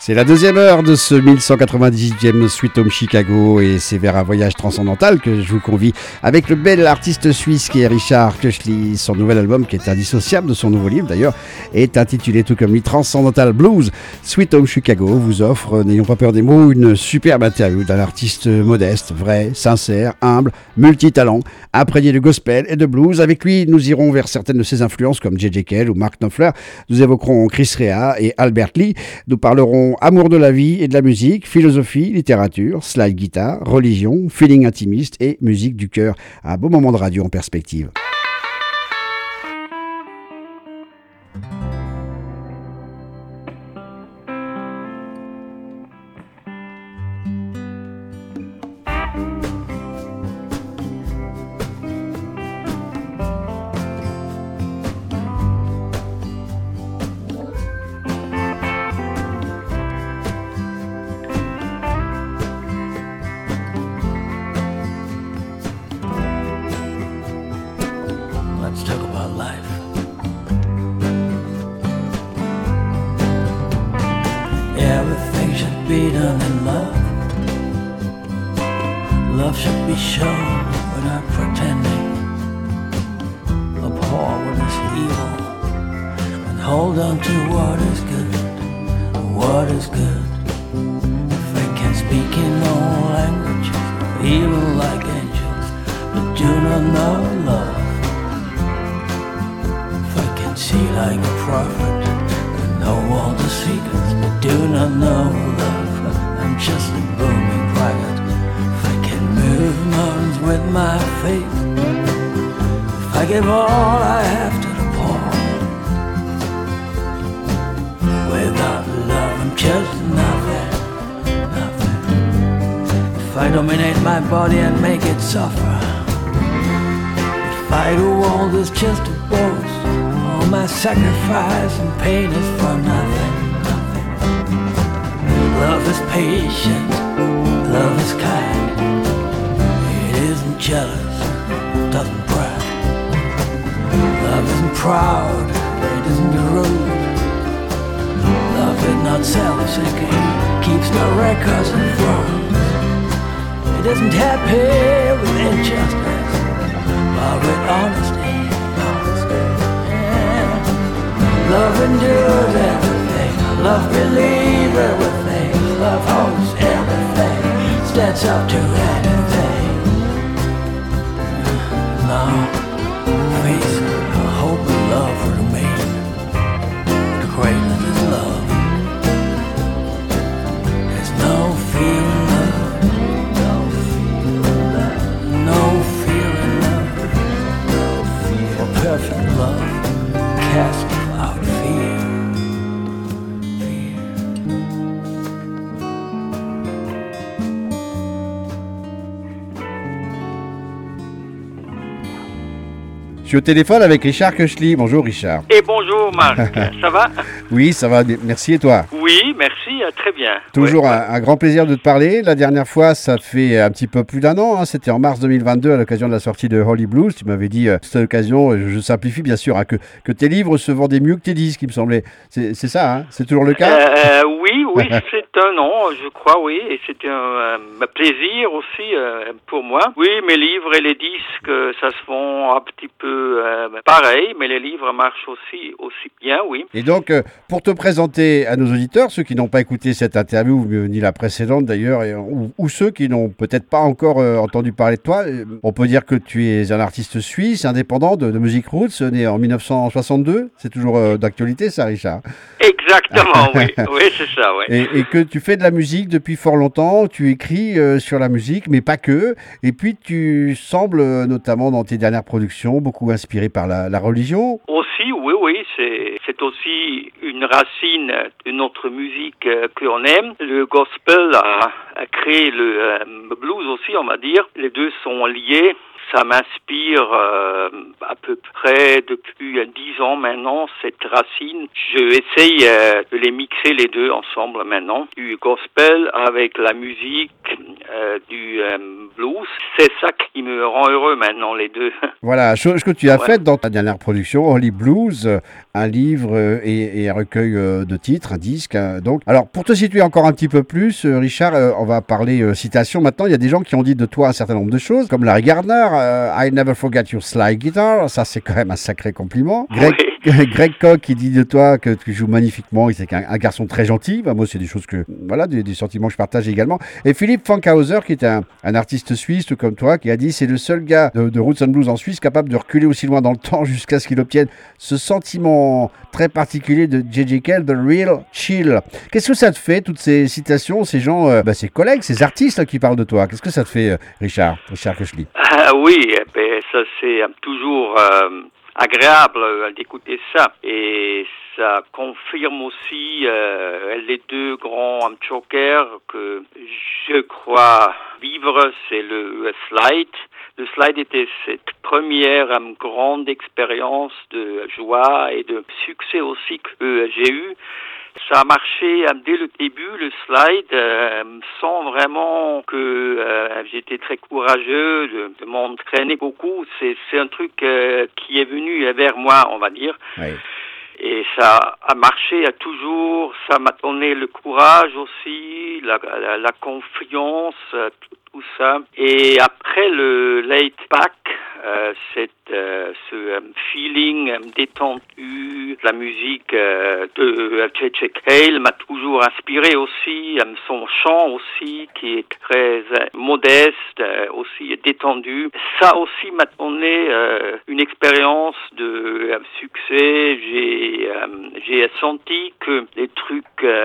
C'est la deuxième heure de ce 1198e Sweet Home Chicago et c'est vers un voyage transcendantal que je vous convie avec le bel artiste suisse qui est Richard Köchli. Son nouvel album, qui est indissociable de son nouveau livre d'ailleurs, est intitulé tout comme lui Transcendental Blues. Sweet Home Chicago vous offre, n'ayons pas peur des mots, une superbe interview d'un artiste modeste, vrai, sincère, humble, multitalent, imprégné de gospel et de blues. Avec lui, nous irons vers certaines de ses influences comme J.J. Cale ou Mark Knopfler. Nous évoquerons Chris Rea et Albert Lee. Nous parlerons amour de la vie et de la musique, philosophie, littérature, slide guitare, religion, feeling intimiste et musique du cœur. Un beau moment de radio en perspective. Sacrifice and pain is for nothing. Love is patient, love is kind. It isn't jealous, doesn't brag. Love isn't proud, it isn't rude. Love is not self-seeking, keeps no records and wrongs. It isn't happy with injustice, but with honesty. Love endures everything, love believes everything, love hopes everything, stands up to anything. Now, faith, hope and love remain. The greatness is love. There's no fear in love, no fear in love, no fear in love, no fear. For perfect love casts Je suis au téléphone avec Richard Köchli. Bonjour Richard. Et bonjour Marc, ça va? Oui, ça va, merci et toi? Oui, merci, très bien. Toujours un grand plaisir de te parler. La dernière fois, ça fait un petit peu plus d'un an, hein. C'était en mars 2022 à l'occasion de la sortie de Holy Blues. Tu m'avais dit, cette occasion, je simplifie bien sûr, hein, que tes livres se vendaient mieux que tes disques, il me semblait. C'est ça, hein? C'est toujours le cas? Oui, c'est un an, je crois, oui, et c'est un plaisir aussi pour moi. Oui, mes livres et les disques, ça se vend un petit peu pareil, mais les livres marchent aussi bien, oui. Et donc, pour te présenter à nos auditeurs, ceux qui n'ont pas écouté cette interview, ni la précédente d'ailleurs, ou ceux qui n'ont peut-être pas encore entendu parler de toi, on peut dire que tu es un artiste suisse, indépendant de musique roots, né en 1962. C'est toujours d'actualité ça, Richard? Exactement, oui, c'est ça, oui. Et que tu fais de la musique depuis fort longtemps, tu écris sur la musique, mais pas que. Et puis tu sembles, notamment dans tes dernières productions, beaucoup inspiré par la religion. Aussi, oui, c'est aussi une racine de notre musique que l'on aime. Le gospel a créé le blues aussi, on va dire. Les deux sont liés. ça m'inspire à peu près depuis 10 ans maintenant, cette racine. Je essaye de les mixer les deux ensemble maintenant. Du gospel avec la musique du blues. C'est ça qui me rend heureux maintenant, les deux. Voilà, chose que tu as faite dans ta dernière production, Holy Blues, un livre et un recueil de titres, un disque. Donc, alors, pour te situer encore un petit peu plus, Richard, on va parler citation maintenant. Il y a des gens qui ont dit de toi un certain nombre de choses, comme Larry Gardner, I never forget your slide guitar. Ça, c'est quand même un sacré compliment. Greg Koch qui dit de toi que tu joues magnifiquement et c'est un garçon très gentil. Bah, moi, c'est des choses que, voilà, des sentiments que je partage également. Et Philippe Fankhauser, qui est un artiste suisse, tout comme toi, qui a dit c'est le seul gars de Roots and Blues en Suisse capable de reculer aussi loin dans le temps jusqu'à ce qu'il obtienne ce sentiment très particulier de J.J. Cale, the real chill. Qu'est-ce que ça te fait, toutes ces citations, ces gens, ces collègues, ces artistes là, qui parlent de toi? Qu'est-ce que ça te fait, Richard Köchli? Oui, ça c'est toujours agréable d'écouter ça. Et ça confirme aussi les deux grands jokers que je crois vivre, c'est le slide. Le slide était cette première grande expérience de joie et de succès aussi que j'ai eu. Ça a marché dès le début, le slide, sans vraiment que j'étais très courageux de m'entraîner beaucoup. C'est un truc qui est venu vers moi, on va dire. Oui. Et ça a marché toujours, ça m'a donné le courage aussi, la confiance, tout ça. Et après le late back, ce feeling détendu, la musique de J.J. Cale m'a toujours inspiré aussi, son chant aussi qui est très modeste, aussi détendu. Ça aussi m'a donné une expérience de succès. J'ai senti que les trucs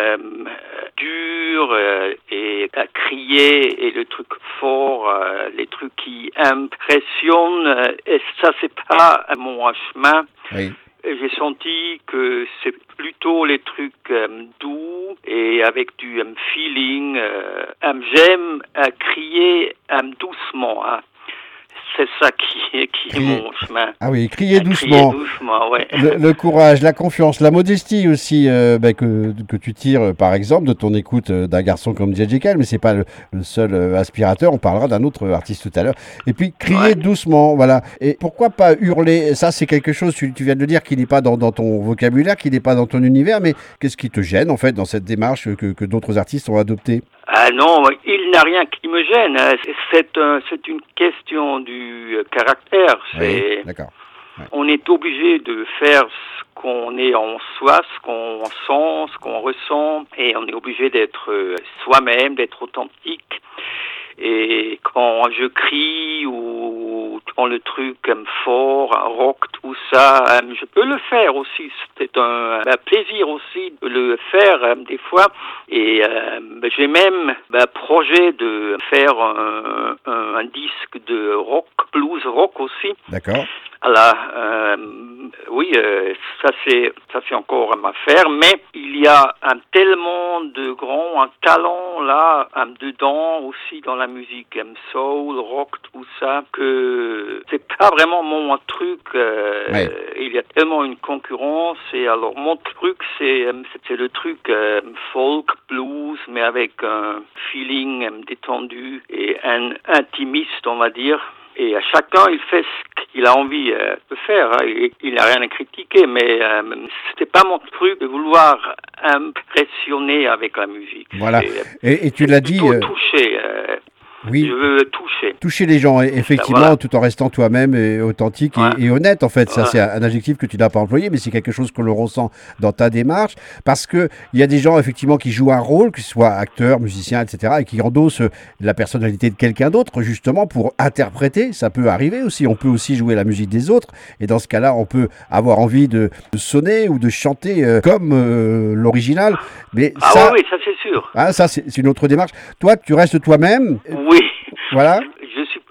durs et à crier et le truc fort, les trucs qui impressionnent, et ça c'est pas mon chemin. Oui. J'ai senti que c'est plutôt les trucs doux et avec du feeling. J'aime crier doucement. C'est ça qui est mon chemin. Ah oui, crier doucement. Crier doucement, ouais. Le courage, la confiance, la modestie aussi que tu tires, par exemple, de ton écoute d'un garçon comme J.J. Cale, mais c'est pas le seul aspirateur. On parlera d'un autre artiste tout à l'heure. Et puis crier doucement, voilà. Et pourquoi pas hurler? Ça, c'est quelque chose. Tu viens de le dire, qui n'est pas dans ton vocabulaire, qui n'est pas dans ton univers. Mais qu'est-ce qui te gêne en fait dans cette démarche que d'autres artistes ont adoptée? Non, il n'y a rien qui me gêne. C'est une question du caractère. Oui, d'accord. Ouais. On est obligé de faire ce qu'on est en soi, ce qu'on sent, ce qu'on ressent, et on est obligé d'être soi-même, d'être authentique. Et quand je crie ou quand le truc fort, rock, tout ça, je peux le faire aussi. C'est un plaisir aussi de le faire des fois. Et j'ai même projet de faire un disque de rock, blues rock aussi. D'accord. Alors, oui, ça c'est encore à faire, mais il y a tellement de un talent là dedans aussi dans la musique soul, rock, tout ça, que c'est pas vraiment mon truc. Ouais. Il y a tellement une concurrence, et alors mon truc c'est le truc folk, blues, mais avec un feeling détendu et un intimiste, on va dire. Et à chacun, il fait ce qu'il a envie de faire. Il n'a rien à critiquer, mais c'était pas mon truc de vouloir impressionner avec la musique. Voilà. Et tu l'as dit. Toucher. Oui. Je veux toucher. Toucher les gens, effectivement, voilà. Tout en restant toi-même et authentique et honnête, en fait. Ça, c'est un adjectif que tu n'as pas employé, mais c'est quelque chose que l'on ressent dans ta démarche. Parce qu'il y a des gens, effectivement, qui jouent un rôle, que ce soit acteur, musicien, etc., et qui endossent la personnalité de quelqu'un d'autre, justement, pour interpréter. Ça peut arriver aussi. On peut aussi jouer la musique des autres. Et dans ce cas-là, on peut avoir envie de sonner ou de chanter comme l'original. Mais ça, oui, ça, c'est sûr. Ça, c'est une autre démarche. Toi, tu restes toi-même. Oui. Voilà. Je suis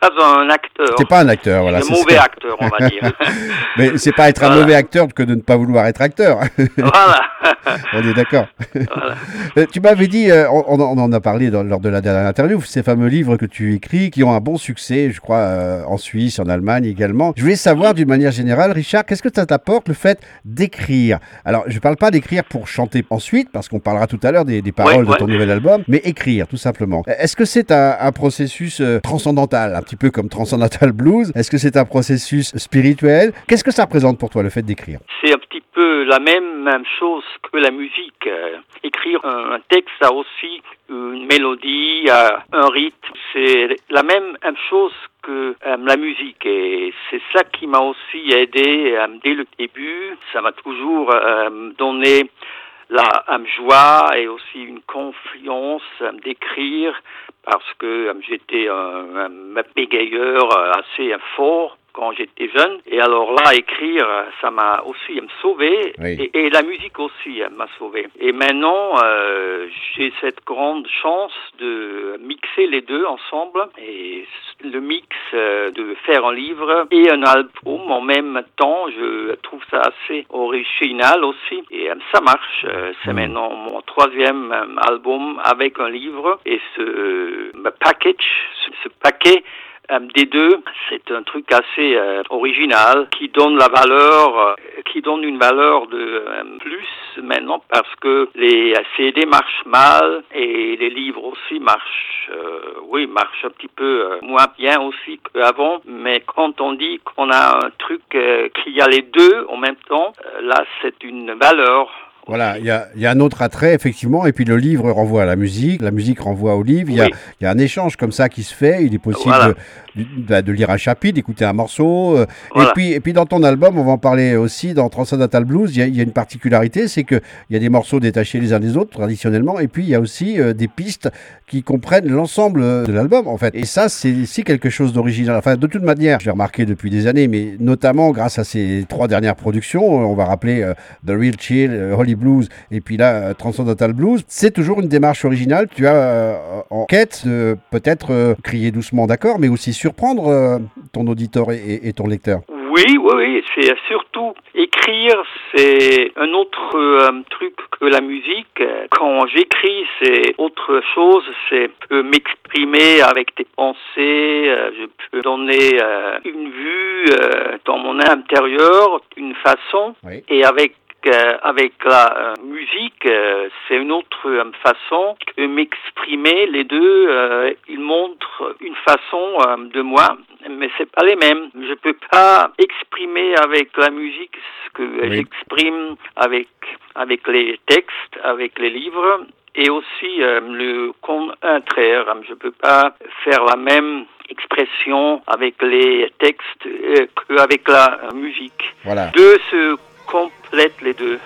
pas un acteur. T'es pas un acteur, voilà. Un mauvais acteur, on va dire. Mais c'est pas être un mauvais acteur que de ne pas vouloir être acteur. Voilà. On est d'accord. Voilà. Tu m'avais dit, on en a parlé lors de la dernière interview, ces fameux livres que tu écris qui ont un bon succès, je crois, en Suisse, en Allemagne également. Je voulais savoir d'une manière générale, Richard, qu'est-ce que ça t'apporte le fait d'écrire? Alors, je ne parle pas d'écrire pour chanter ensuite, parce qu'on parlera tout à l'heure des paroles de ton nouvel album, mais écrire, tout simplement. Est-ce que c'est un processus transcendantal, un petit peu comme Transcendental Blues? Est-ce que c'est un processus spirituel? Qu'est-ce que ça représente pour toi, le fait d'écrire? C'est un petit peu la même chose que la musique. Écrire un texte a aussi une mélodie, un rythme. C'est la même chose que la musique, et c'est ça qui m'a aussi aidé dès le début. Ça m'a toujours donné la joie et aussi une confiance d'écrire, parce que j'étais un bégayeur assez fort quand j'étais jeune. Et alors là, écrire, ça m'a aussi sauvé. Oui. Et la musique aussi m'a sauvé. Et maintenant, j'ai cette grande chance de mixer les deux ensemble. Et le mix de faire un livre et un album en même temps, je trouve ça assez original aussi. Et ça marche. C'est maintenant mon 3e album avec un livre. Et ce paquet des deux, c'est un truc assez original qui donne une valeur de plus maintenant, parce que les CD marchent mal et les livres aussi marchent un petit peu moins bien aussi qu'avant. Mais quand on dit qu'on a un truc qui a les deux en même temps, là c'est une valeur. Voilà, il y a un autre attrait, effectivement, et puis le livre renvoie à la musique renvoie au livre, il y a un échange comme ça qui se fait, il est possible de lire un chapitre, d'écouter un morceau, et puis dans ton album, on va en parler aussi, dans Transcendental Blues, il y a une particularité, c'est qu'il y a des morceaux détachés les uns des autres, traditionnellement, et puis il y a aussi des pistes qui comprennent l'ensemble de l'album, en fait. Et ça, c'est quelque chose d'original. Enfin, de toute manière, je l'ai remarqué depuis des années, mais notamment grâce à ces 3 dernières productions, on va rappeler The Real Chill, Holy Blues, et puis là, Transcendental Blues, c'est toujours une démarche originale. Tu as en quête de peut-être crier doucement, d'accord, mais aussi surprendre ton auditeur et ton lecteur. Oui, c'est surtout écrire, c'est un autre truc que la musique. Quand j'écris, c'est autre chose, c'est m'exprimer avec des pensées, je peux donner une vue dans mon intérieur d'une façon, et avec la musique, c'est une autre façon de m'exprimer. Les deux, ils montrent une façon de moi, mais c'est pas les mêmes. Je peux pas exprimer avec la musique ce que j'exprime avec les textes, avec les livres, et aussi le contraire. Je peux pas faire la même expression avec les textes qu'avec la musique. Voilà. Deux se complètent les deux.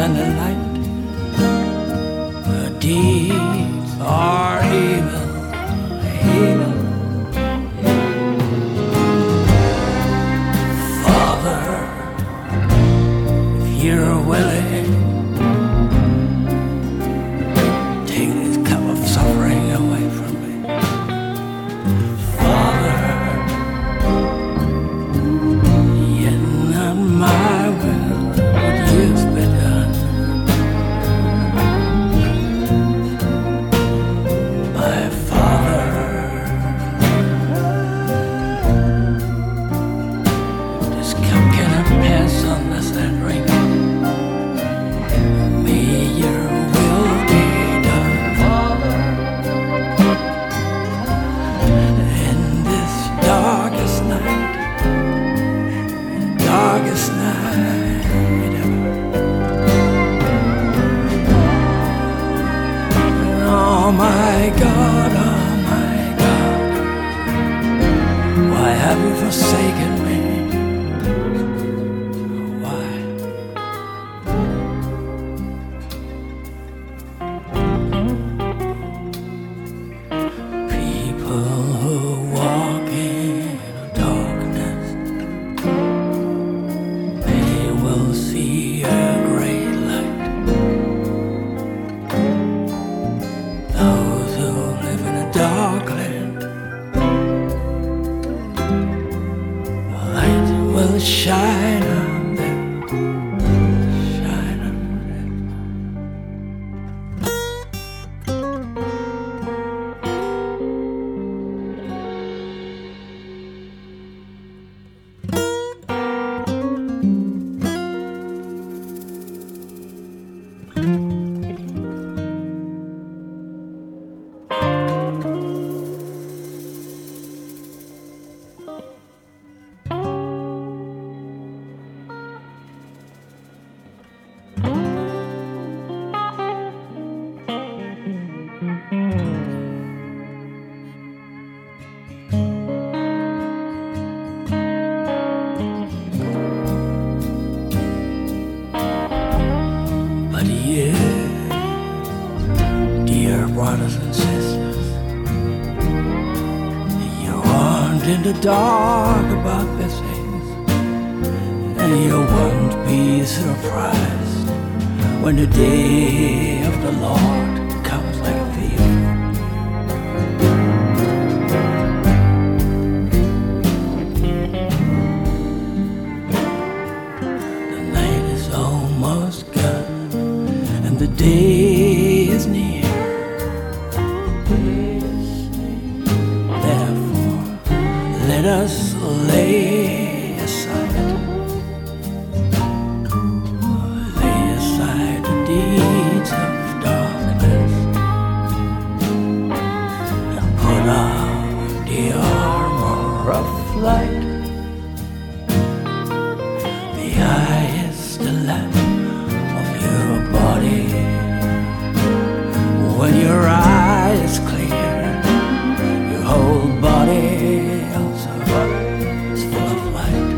shine a light. Her deeds are evil, evil. Father, if you're willing, take this cup of suffering away from me. Father, yet not my will, but yours be done. My Father, this cup cannot pass unless I drink it. May your will be done, Father. In this darkest night, darkest night ever. Oh my God, why have you forsaken me? Why? People who walk in darkness, they will see a great light. Those who live in a dark land, light will shine on them, shine on them. But you, dear brothers and sisters, you aren't in the dark about these things, and you won't be surprised when the day of the Lord comes like a thief. The night is almost gone, and the day is near. Therefore, let us lay aside the deeds of darkness and put on the armor of light. The eye is the lamp of your body. When your eye is clear, your whole body also is full of light.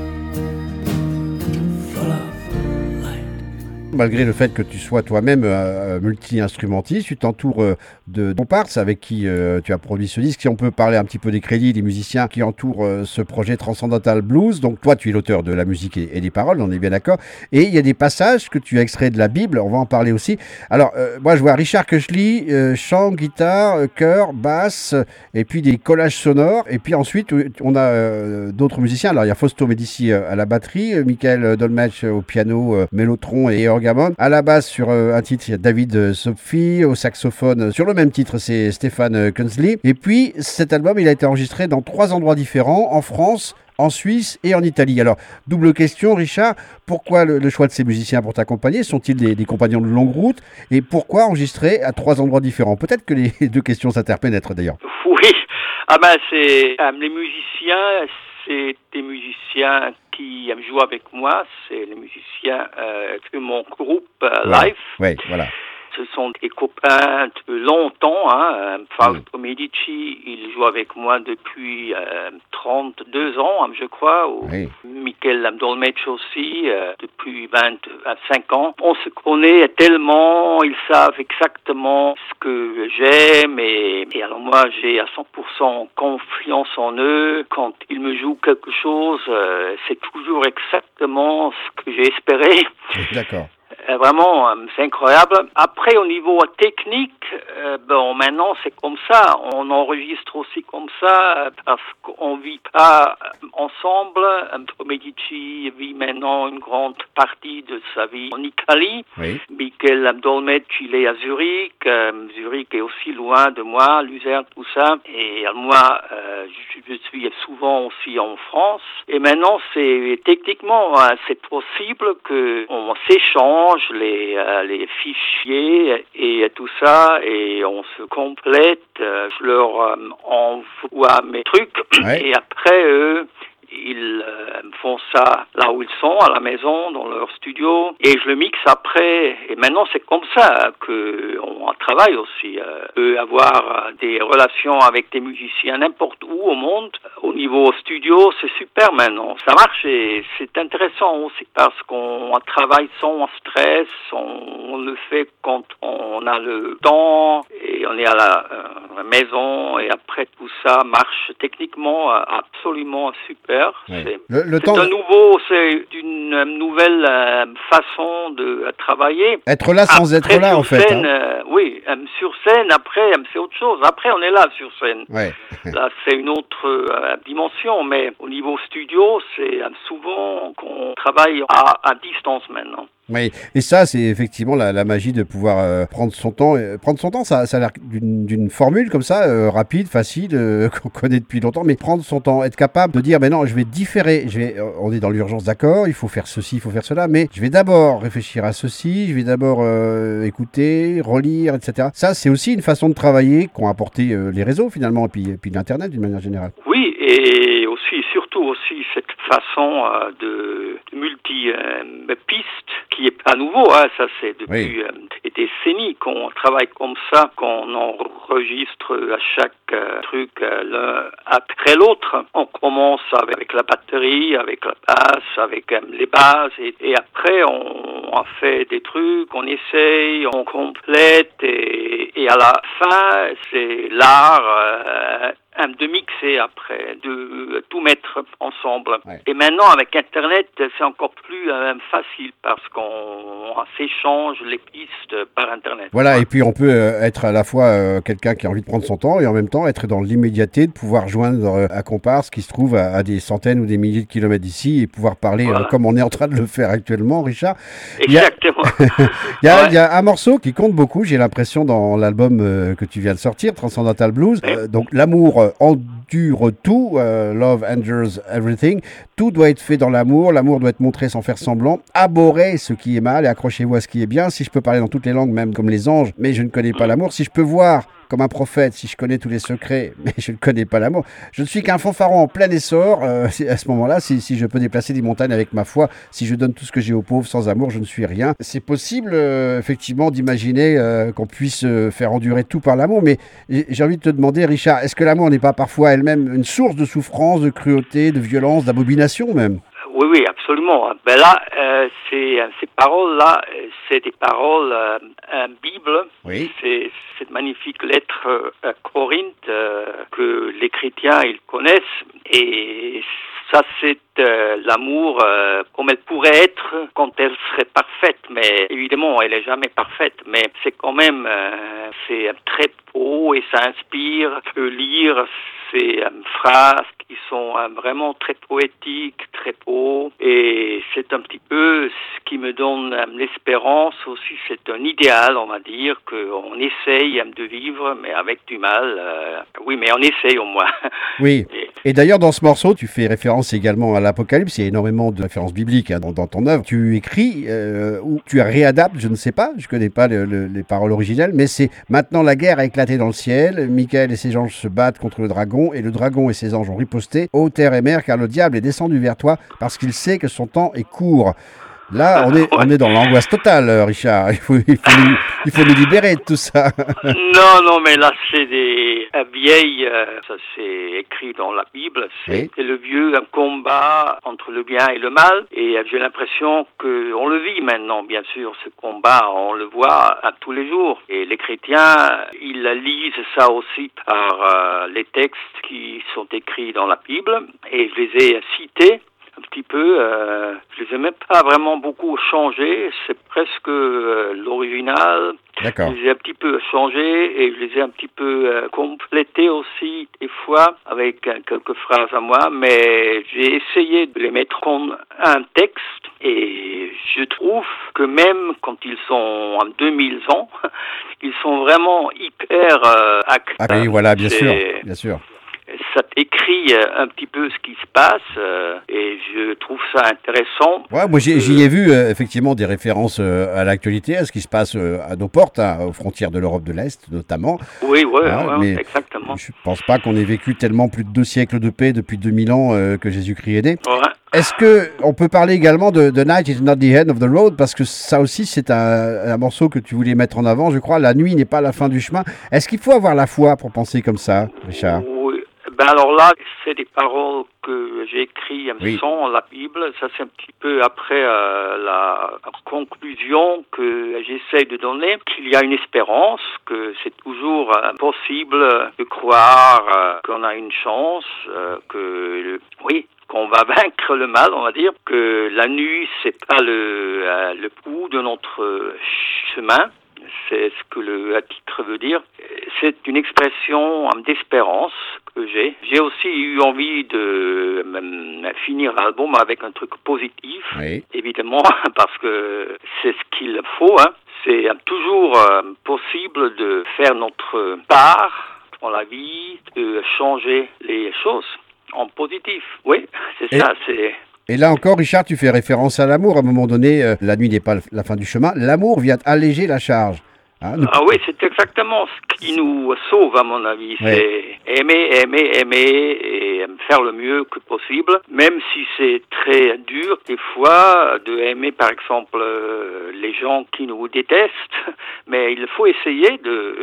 Full of light. Malgré le fait que tu sois toi-même multi-instrumentiste, tu t'entoures de comparses avec qui tu as produit ce disque. Si on peut parler un petit peu des crédits, des musiciens qui entourent ce projet Transcendental Blues. Donc toi, tu es l'auteur de la musique et des paroles, on est bien d'accord. Et il y a des passages que tu as extraits de la Bible, on va en parler aussi. Alors, moi je vois Richard Köchli, chant, guitare, chœur, basse, et puis des collages sonores. Et puis ensuite, on a d'autres musiciens. Alors, il y a Fausto Medici à la batterie, Michael Dolmetsch au piano, mélotron et orgamon. À la basse, sur un titre, il y a David Sophie. Au saxophone, sur le même titre, c'est Stéphane Kunzli. Et puis, cet album, il a été enregistré dans 3 endroits différents, en France, en Suisse et en Italie. Alors, double question, Richard, pourquoi le choix de ces musiciens pour t'accompagner? Sont-ils des compagnons de longue route? Et pourquoi enregistrer à 3 endroits différents? Peut-être que les 2 questions s'interpénètrent d'ailleurs. Oui, c'est les musiciens, c'est des musiciens qui jouent avec moi, c'est les musiciens de mon groupe Live. Oui, voilà. ce sont des copains de longtemps. Fausto Medici, il joue avec moi depuis 32 ans, je crois. Michel Dolmetsch aussi, depuis 25 ans. On se connaît tellement, ils savent exactement ce que j'aime et alors moi j'ai à 100% confiance en eux. Quand ils me jouent quelque chose, c'est toujours exactement ce que j'ai espéré. D'accord. Vraiment, c'est incroyable. Après, au niveau technique, maintenant c'est comme ça. On enregistre aussi comme ça parce qu'on vit pas ensemble. Medici vit maintenant une grande partie de sa vie en Italie. Oui. Michel Dolmetsch, il est à Zurich. Zurich est aussi loin de moi, Luzerne, tout ça. Et moi, je suis souvent aussi en France. Et maintenant, techniquement, c'est possible que on s'échange les fichiers et tout ça et on se complète. Je leur envoie mes trucs et après eux ils font ça là où ils sont, à la maison, dans leur studio, et je le mixe après. Et maintenant, c'est comme ça qu'on travaille aussi. Avoir des relations avec des musiciens n'importe où au monde. Au niveau studio, c'est super maintenant. Ça marche et c'est intéressant aussi parce qu'on travaille sans stress. On le fait quand on a le temps et on est à la maison. Et après, tout ça marche techniquement absolument super. Ouais. C'est une nouvelle façon de travailler. Être là sans après, être là, en fait. Scène, oui, sur scène, après, c'est autre chose. Après, on est là sur scène. Ouais. Là, c'est une autre dimension, mais au niveau studio, c'est souvent qu'on travaille à distance maintenant. Oui, et ça, c'est effectivement la magie de pouvoir prendre son temps. Prendre son temps, ça a l'air d'une formule comme ça, rapide, facile, qu'on connaît depuis longtemps, mais prendre son temps, être capable de dire, ben non, je vais différer, on est dans l'urgence, d'accord, il faut faire ceci, il faut faire cela, mais je vais d'abord réfléchir à ceci, je vais d'abord écouter, relire, etc. Ça, c'est aussi une façon de travailler qu'ont apporté les réseaux, finalement, et puis l'Internet, d'une manière générale. Oui, et aussi, surtout aussi, cette façon de multi-piste, qui est pas nouveau, ça c'est depuis des décennies qu'on travaille comme ça, qu'on enregistre à chaque truc l'un après l'autre. On commence avec la batterie, avec la basse, avec les basses, et après on fait des trucs, on essaye, on complète, et à la fin c'est l'art de mixer après, de tout mettre ensemble. Ouais. Et maintenant, avec Internet, c'est encore plus facile parce qu'on s'échange les pistes par Internet. Voilà, et puis on peut être à la fois quelqu'un qui a envie de prendre son temps et en même temps être dans l'immédiateté de pouvoir joindre un comparse qui se trouve à des centaines ou des milliers de kilomètres d'ici et pouvoir parler comme on est en train de le faire actuellement, Richard. Exactement. Il y a un morceau qui compte beaucoup, j'ai l'impression, dans l'album que tu viens de sortir, Transcendental Blues. Donc l'amour endure tout, love endures everything. Tout doit être fait dans l'amour doit être montré sans faire semblant. Abhorrez ce qui est mal et accrochez-vous à ce qui est bien. Si je peux parler dans toutes les langues, même comme les anges, mais je ne connais pas l'amour. Si je peux voir comme un prophète, si je connais tous les secrets, mais je ne connais pas l'amour. Je ne suis qu'un fanfaron en plein essor. À ce moment-là, si je peux déplacer des montagnes avec ma foi, si je donne tout ce que j'ai aux pauvres, sans amour, je ne suis rien. C'est possible, effectivement, d'imaginer qu'on puisse faire endurer tout par l'amour, mais j'ai envie de te demander, Richard, est-ce que l'amour n'est pas parfois elle-même une source de souffrance, de cruauté, de violence, d'abomination même ? Oui, absolument. Ben là, ces paroles-là, c'est des paroles Bible. Oui. C'est cette magnifique lettre à Corinthe que les chrétiens ils connaissent. Et ça, c'est l'amour comme elle pourrait être quand elle serait parfaite. Mais évidemment, elle est jamais parfaite. Mais c'est quand même c'est très beau et ça inspire de lire ces phrases qui sont vraiment très poétiques, très beaux, et c'est un petit peu ce qui me donne l'espérance aussi. C'est un idéal, on va dire, qu'on essaye de vivre, mais avec du mal. Oui, mais on essaye au moins. Oui, et d'ailleurs dans ce morceau, tu fais référence également à l'Apocalypse, il y a énormément de références bibliques dans ton œuvre. Tu écris, ou tu réadaptes, je ne sais pas, je ne connais pas les paroles originelles, mais c'est « Maintenant la guerre a éclaté dans le ciel, Michael et ses anges se battent contre le dragon, et le dragon et ses anges ont riposté, ô terre et mer, car le diable est descendu vers toi, parce qu'il sait que son temps est court. » Là, on est dans l'angoisse totale, Richard. Il faut nous libérer de tout ça. Non, mais là, c'est des vieilles, ça c'est écrit dans la Bible, c'est le vieux combat entre le bien et le mal. Et j'ai l'impression qu'on le vit maintenant, bien sûr, ce combat, on le voit à tous les jours. Et les chrétiens, ils lisent ça aussi par les textes qui sont écrits dans la Bible. Et je les ai cités un petit peu, je les ai même pas vraiment beaucoup changés, c'est presque l'original. D'accord. Je les ai un petit peu changés et je les ai un petit peu complétés aussi des fois avec quelques phrases à moi, mais j'ai essayé de les mettre en un texte et je trouve que même quand ils sont en 2000 ans, ils sont vraiment hyper actuels. Ah oui, voilà, bien sûr. Ça écrit un petit peu ce qui se passe et je trouve ça intéressant. Ouais, moi j'y ai vu effectivement des références à l'actualité, à ce qui se passe à nos portes, aux frontières de l'Europe de l'Est notamment. Oui, mais exactement. Je pense pas qu'on ait vécu tellement plus de 2 siècles de paix depuis 2000 ans que Jésus-Christ est né. Ouais. Est-ce que on peut parler également de The Night is not the end of the road, parce que ça aussi c'est un morceau que tu voulais mettre en avant, je crois. La nuit n'est pas la fin du chemin. Est-ce qu'il faut avoir la foi pour penser comme ça, Richard? Oui. Ben alors là, c'est des paroles que j'ai écrites sans la Bible. Ça, c'est un petit peu après la conclusion que j'essaie de donner, qu'il y a une espérance, que c'est toujours possible de croire qu'on a une chance, qu'on va vaincre le mal, on va dire, que la nuit, c'est pas le bout de notre chemin. C'est ce que le titre veut dire. C'est une expression d'espérance que j'ai. J'ai aussi eu envie de finir l'album avec un truc positif, évidemment, parce que c'est ce qu'il faut. C'est toujours possible de faire notre part dans la vie, de changer les choses en positif. Oui, c'est ça, c'est... Et là encore, Richard, tu fais référence à l'amour. À un moment donné, la nuit n'est pas la fin du chemin. L'amour vient alléger la charge. Ah oui, c'est exactement ce qui nous sauve, à mon avis. C'est aimer et faire le mieux que possible. Même si c'est très dur, des fois, de aimer, par exemple, les gens qui nous détestent. Mais il faut essayer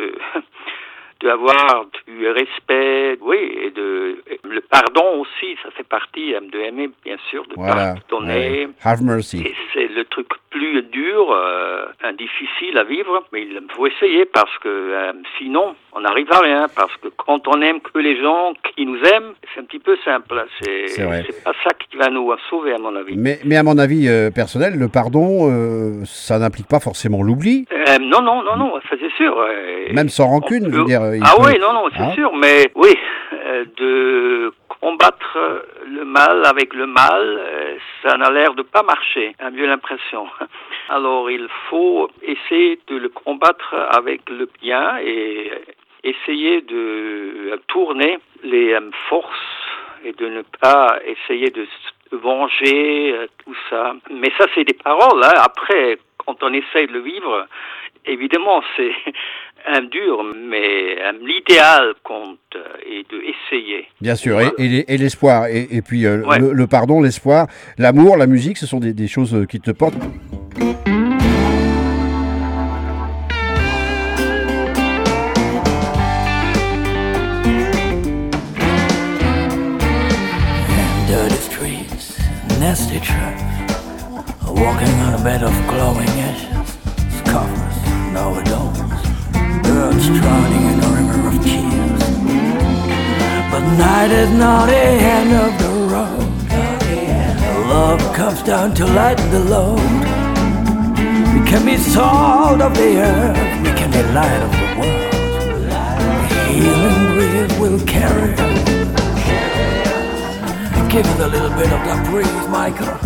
d'avoir du respect, et le pardon aussi, ça fait partie de aimer, bien sûr, de pardonner. Have mercy. Et c'est le truc plus dur, difficile à vivre, mais il faut essayer parce que sinon, on n'arrive à rien. Parce que quand on aime que les gens qui nous aiment, c'est un petit peu simple. C'est pas ça qui va nous sauver, à mon avis. Mais à mon avis personnel, le pardon, ça n'implique pas forcément l'oubli. Non, ça c'est sûr. Même sans rancune, je veux dire. C'est sûr, mais de combattre le mal avec le mal, ça n'a l'air de pas marcher, j'ai l'impression. Alors il faut essayer de le combattre avec le bien et essayer de tourner les forces et de ne pas essayer de se venger, tout ça. Mais ça, c'est des paroles. Après, quand on essaye de le vivre, évidemment, c'est dur, mais l'idéal compte et de essayer. Bien sûr, et l'espoir, et puis le pardon, l'espoir, l'amour, la musique, ce sont des choses qui te portent. Dirty streets, nasty traps, walking on a bed of glowing ashes, scoffers, no adults, birds drowning in a river of tears. But night is not the end of the road. Love comes down to lighten the load. We can be salt of the earth, we can be light of the world. The healing breeze will carry. Give it a little bit of that breeze, Michael.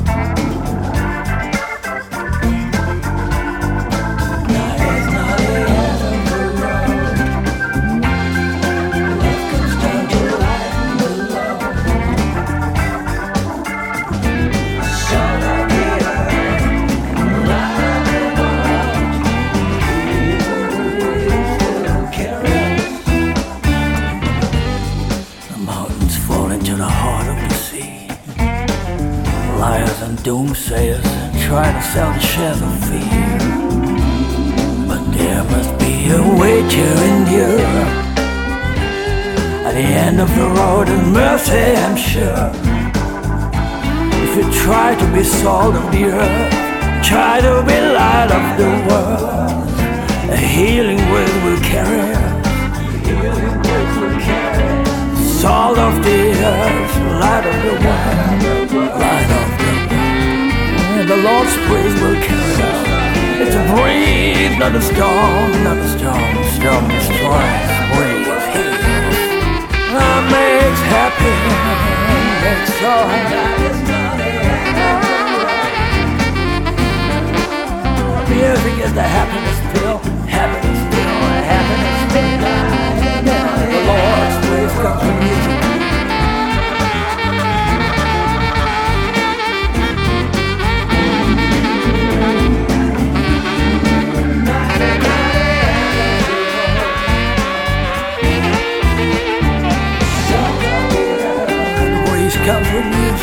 Doomsayers try to sell the shares of fear, but there must be a way to endure. At the end of the road is mercy, I'm sure. If you try to be salt of the earth, try to be light of the world, a healing wind will carry us. Salt of the earth, light of the world, light of the world. And the Lord's praise will carry us. It's a breeze, not a storm, not a storm. Storm destroys, breeze heals. Makes happy, makes so happy. Music is the happiness pill, happiness pill, happiness pill. The Lord's praise comes from music. The praise comes from music.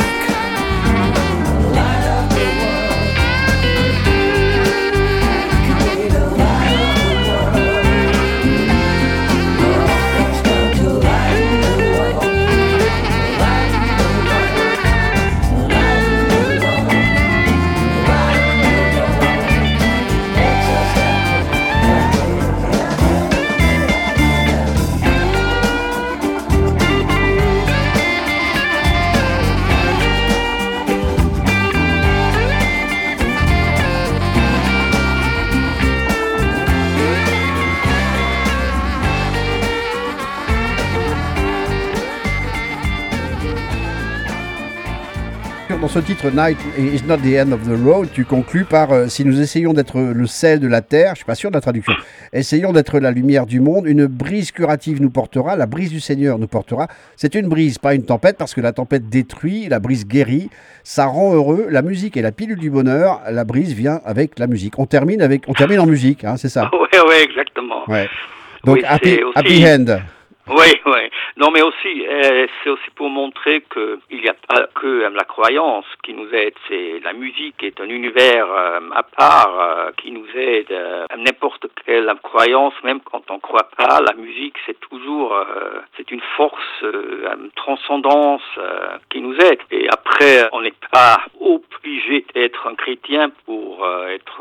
Dans ce titre Night is not the end of the road, tu conclus par si nous essayons d'être le sel de la terre, je suis pas sûr de la traduction, essayons d'être la lumière du monde, une brise curative nous portera, la brise du Seigneur nous portera. C'est une brise, pas une tempête, parce que la tempête détruit, la brise guérit, ça rend heureux. La musique est la pilule du bonheur, la brise vient avec la musique. On termine en musique, hein, c'est ça. Oui, exactement. Ouais. Donc oui, happy aussi... end. Oui. Non, mais aussi, c'est aussi pour montrer que il n'y a pas que la croyance qui nous aide. C'est la musique est un univers à part qui nous aide. N'importe quelle croyance, même quand on ne croit pas, la musique c'est toujours c'est une force, une transcendance qui nous aide. Et après, on n'est pas obligé d'être un chrétien pour être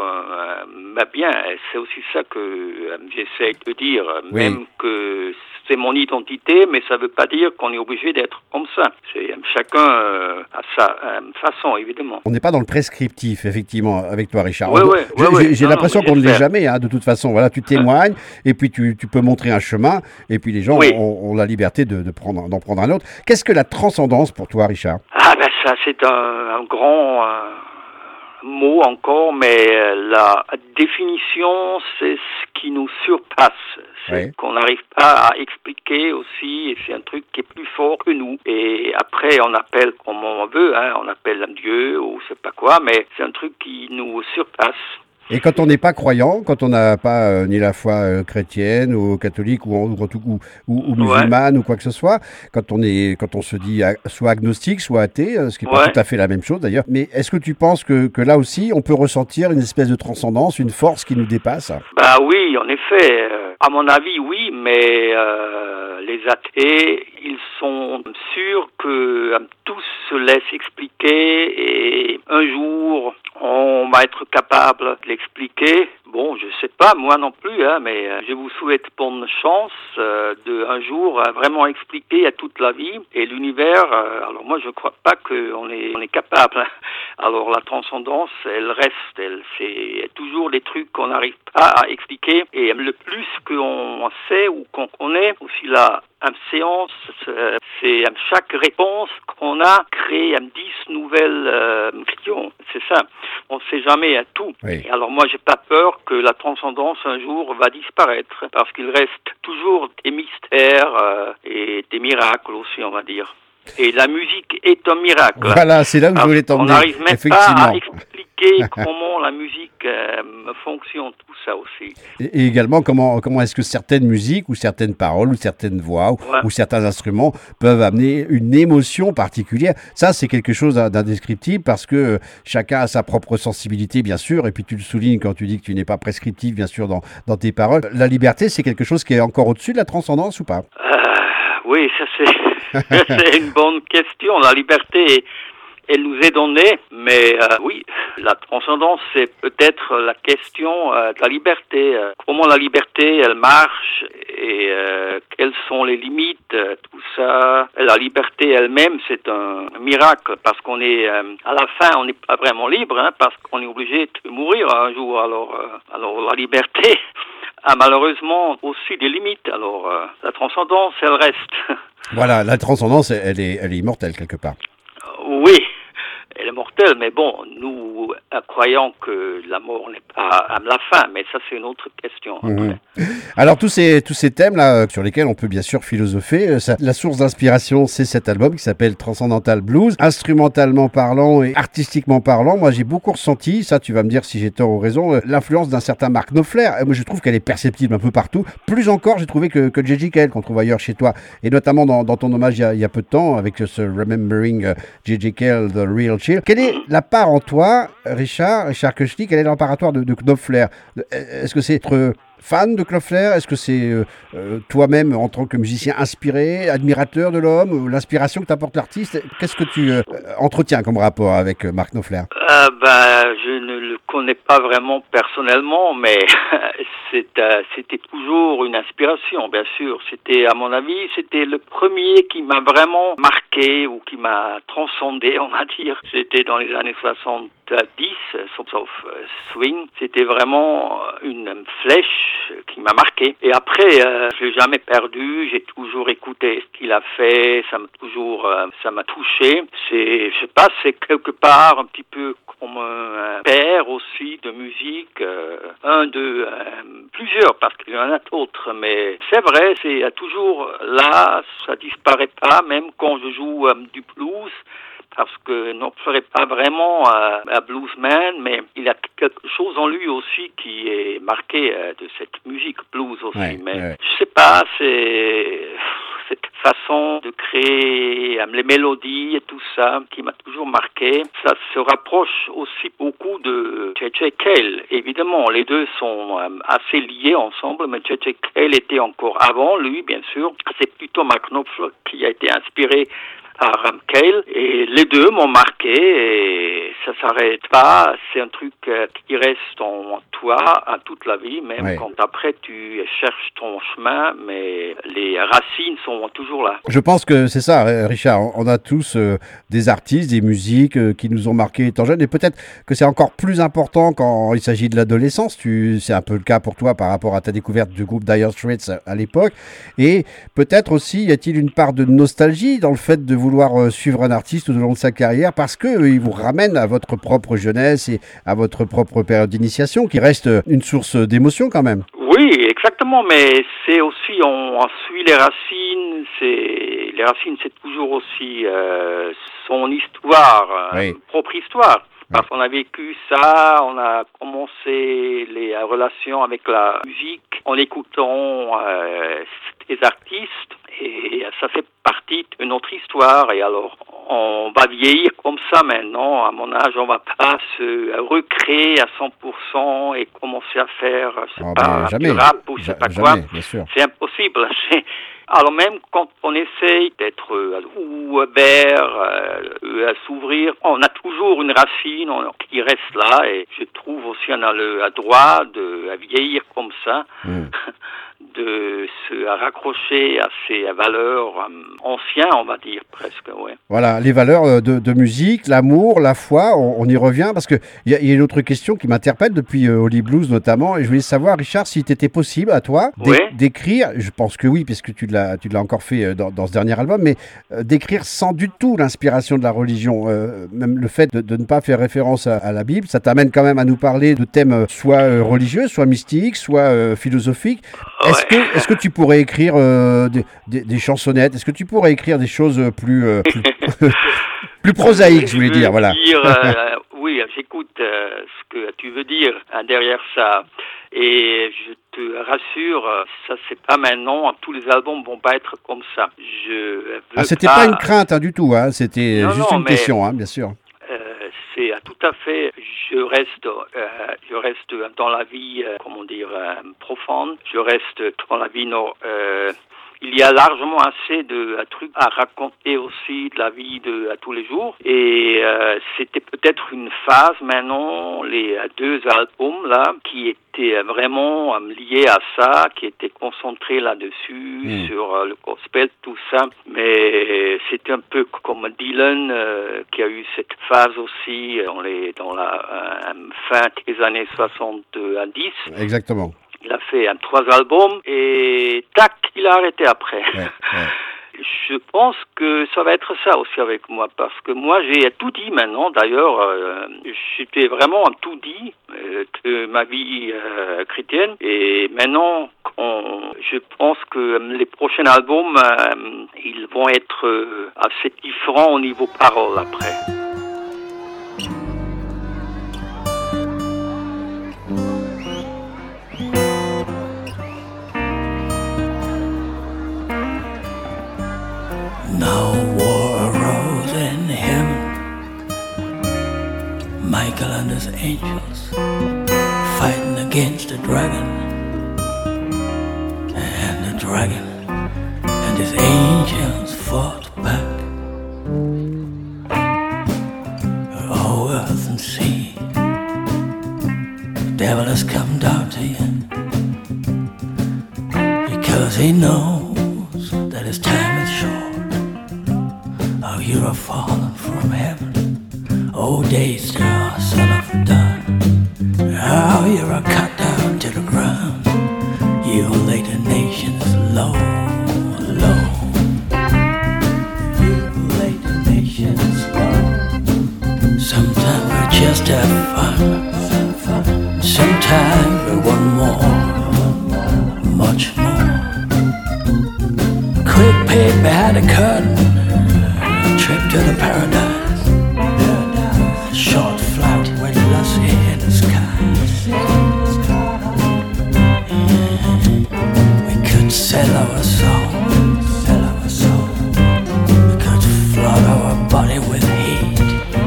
bien. C'est aussi ça que j'essaie de dire, oui. Même que c'est mon identité, mais ça ne veut pas dire qu'on est obligé d'être comme ça. C'est chacun à sa façon, évidemment. On n'est pas dans le prescriptif, effectivement, avec toi, Richard. J'ai l'impression qu'on ne l'est jamais, hein, de toute façon. Voilà, tu témoignes, et puis tu peux montrer un chemin, et puis les gens ont la liberté d'en prendre un autre. Qu'est-ce que la transcendance pour toi, Richard ? Ah ben ça, c'est un grand mot encore, mais la définition, c'est ce qui nous surpasse. C'est qu'on n'arrive pas à expliquer aussi, et c'est un truc qui est plus fort que nous. Et après, on appelle comme on veut, hein, on appelle un Dieu ou je sais pas quoi, mais c'est un truc qui nous surpasse. Et quand on n'est pas croyant, quand on n'a pas ni la foi chrétienne ou catholique ou musulmane ou quoi que ce soit, quand on se dit soit agnostique, soit athée, ce qui n'est pas tout à fait la même chose d'ailleurs, mais est-ce que tu penses que là aussi on peut ressentir une espèce de transcendance, une force qui nous dépasse ? Bah oui, en effet, à mon avis oui, mais les athées, ils sont sûrs que tout se laisse expliquer et un jour on va être capable de l'expliquer. Bon, je sais pas, moi non plus, hein, mais je vous souhaite bonne chance de un jour vraiment expliquer à toute la vie et l'univers. Alors moi, je crois pas qu'on est capable. Hein. Alors la transcendance, elle reste, c'est toujours des trucs qu'on n'arrive pas à expliquer. Et le plus qu'on sait ou qu'on connaît, aussi la séance, c'est chaque réponse qu'on a créé 10 nouvelles questions. C'est ça. On ne sait jamais à tout. Oui. Et alors moi, j'ai pas peur que la transcendance un jour va disparaître parce qu'il reste toujours des mystères et des miracles aussi, on va dire. Et la musique est un miracle. Voilà, c'est là où je voulais t'emmener. On n'arrive même pas à expliquer expliquer comment la musique fonctionne, tout ça aussi. Et également, comment est-ce que certaines musiques ou certaines paroles ou certaines voix ou certains instruments peuvent amener une émotion particulière. Ça, c'est quelque chose d'indescriptible parce que chacun a sa propre sensibilité, bien sûr, et puis tu le soulignes quand tu dis que tu n'es pas prescriptif, bien sûr, dans tes paroles. La liberté, c'est quelque chose qui est encore au-dessus de la transcendance ou pas? Oui, ça c'est une bonne question. La liberté, elle nous est donnée, mais oui, la transcendance, c'est peut-être la question de la liberté. Comment la liberté, elle marche et quelles sont les limites, tout ça. La liberté elle-même, c'est un miracle parce qu'on est, à la fin, on n'est pas vraiment libre, hein, parce qu'on est obligé de mourir un jour. Alors la liberté a malheureusement aussi des limites. Alors la transcendance, elle reste. Voilà, la transcendance, elle est immortelle quelque part. Oui, elle est mortelle, mais bon, nous croyons que la mort n'est pas à la fin, mais ça c'est une autre question. Alors tous ces thèmes-là, sur lesquels on peut bien sûr philosopher, la source d'inspiration, c'est cet album qui s'appelle Transcendental Blues. Instrumentalement parlant et artistiquement parlant, moi j'ai beaucoup ressenti, ça tu vas me dire si j'ai tort ou raison, l'influence d'un certain Mark Knopfler. Moi je trouve qu'elle est perceptible un peu partout. Plus encore, j'ai trouvé que J.J. Cale, qu'on trouve ailleurs chez toi, et notamment dans ton hommage il y a peu de temps, avec ce Remembering J.J. Cale, The Real Chill. Quelle est la part en toi, Richard Köchli, quel est l'emparatoire de Knopfler? Est-ce que c'est être fan de Knopfler? Est-ce que c'est toi-même, en tant que musicien inspiré, admirateur de l'homme, l'inspiration que t'apporte l'artiste? Qu'est-ce que tu entretiens comme rapport avec Mark Knopfler? Je ne le connais pas vraiment personnellement, mais c'était toujours une inspiration, bien sûr. C'était, à mon avis, c'était le premier qui m'a vraiment marqué ou qui m'a transcendé, on va dire. C'était dans les années 70, sauf swing. C'était vraiment une flèche qui m'a marqué. Et après, je l'ai jamais perdu. J'ai toujours écouté ce qu'il a fait. Ça m'a touché. Je sais pas, c'est quelque part un petit peu comme un père aussi de musique, plusieurs, parce qu'il y en a d'autres, mais c'est vrai, c'est toujours là, ça disparaît pas, même quand je joue du blues, parce que non, je ne serais pas vraiment un bluesman, mais il a quelque chose en lui aussi qui est marqué de cette musique blues aussi. Mais je sais pas, c'est cette façon de créer les mélodies et tout ça qui m'a toujours marqué. Ça se rapproche aussi beaucoup de J.J. Cale. Évidemment, les deux sont assez liés ensemble, mais J.J. Cale était encore avant lui, bien sûr. C'est plutôt Mark Knopfler qui a été inspiré par Cale, et les deux m'ont marqué et ça s'arrête pas, c'est un truc qui reste en toi à toute la vie, même quand après tu cherches ton chemin, mais les racines sont toujours là. Je pense que c'est ça, Richard, on a tous des artistes, des musiques qui nous ont marqués étant jeunes, et peut-être que c'est encore plus important quand il s'agit de l'adolescence. C'est un peu le cas pour toi par rapport à ta découverte du groupe Dire Straits à l'époque, et peut-être aussi y a-t-il une part de nostalgie dans le fait de vouloir suivre un artiste tout au long de sa carrière parce qu'il vous ramène à votre propre jeunesse et à votre propre période d'initiation qui reste une source d'émotion quand même. Oui, exactement, mais c'est aussi, on suit les racines, les racines c'est toujours aussi son histoire, propre histoire. Parce qu'on a vécu ça, on a commencé les relations avec la musique en écoutant des artistes et ça fait partie de notre histoire. Et alors, on va vieillir comme ça maintenant. À mon âge, on va pas se recréer à 100% et commencer à faire, du rap ou je sais pas quoi. C'est impossible. Alors même quand on essaye d'être ouvert, à s'ouvrir, on a toujours une racine qui reste là et je trouve aussi on a le droit de vieillir comme ça, de se raccrocher à ces valeurs anciennes, on va dire presque, Voilà, les valeurs de musique, l'amour, la foi, on y revient parce que il y a une autre question qui m'interpelle depuis Holly Blues notamment et je voulais savoir, Richard, si c'était possible à toi d'écrire, je pense que oui, puisque tu l'as encore fait dans ce dernier album, mais d'écrire sans du tout l'inspiration de la religion, même le fait de ne pas faire référence à la Bible, ça t'amène quand même à nous parler de thèmes soit religieux, soit mystiques, soit philosophiques. Est-ce que tu pourrais écrire des chansonnettes? Est-ce que tu pourrais écrire des choses plus prosaïques, je voulais dire, voilà. oui, j'écoute ce que tu veux dire derrière ça. Et je te rassure, ça c'est pas maintenant, tous les albums vont pas être comme ça. C'était pas une crainte du tout, hein, c'était juste une question, hein, bien sûr. C'est tout à fait, je reste dans la vie, profonde, je reste dans la vie il y a largement assez de trucs à raconter aussi de la vie de tous les jours. Et c'était peut-être une phase maintenant, les 2 albums là, qui étaient vraiment liés à ça, qui étaient concentrés là-dessus, sur le gospel, tout ça. Mais c'était un peu comme Dylan qui a eu cette phase aussi dans la fin des années 70. Exactement. Il a fait 3 albums et tac, il a arrêté après. Ouais. Je pense que ça va être ça aussi avec moi, parce que moi j'ai tout dit maintenant. D'ailleurs, j'étais vraiment tout dit de ma vie chrétienne. Et maintenant, je pense que les prochains albums, ils vont être assez différents au niveau parole après. Now war arose in heaven. Michael and his angels fighting against the dragon. And the dragon and his angels fought back. Oh, earth and sea, the devil has come down to you, because he knows that his time is short. Oh, you're a fallen from heaven. Oh, Daystar, son of dawn. Oh, you're a cut down to the ground. You lay the nations low, low. You lay the nations low. Sometimes we just have fun. Sometimes we want more, much more. Quick peek behind the curtain. Trip to the paradise. Short flight with Lassie in the sky. We could sell our soul. We could flood our body with heat.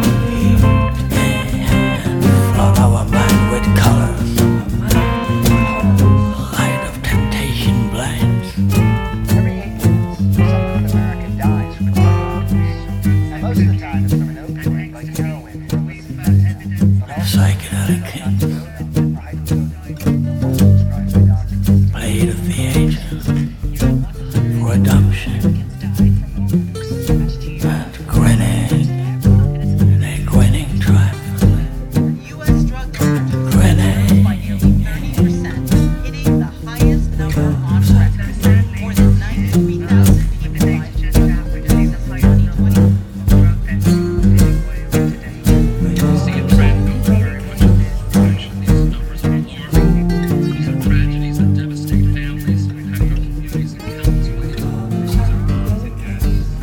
And flood our mind with colors. Light of temptation blinds. Every 8 minutes, someone in America dies from drug overdose. And most of the time it's from an opioid like heroin. Psychedelic kings played a theater for adoption. And grinning, they're grinning triumphantly. U.S. drug users Grinning. by nearly 30%, hitting the highest number on record. More than 93,000 people died just after the 2020. See a trend go very much in the direction. These numbers are alarming. These are tragedies that devastate families, impact our communities, and countless ways. This is our rising gas.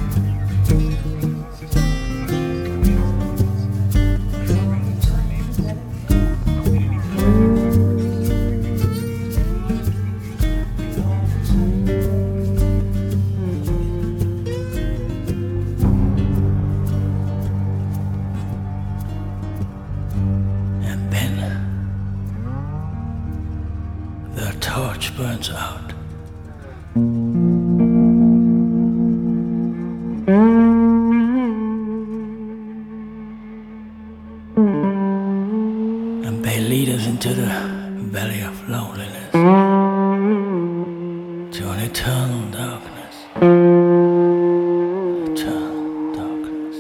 And then the torch burns out. And they lead us into the valley of loneliness, to an eternal darkness. Eternal darkness.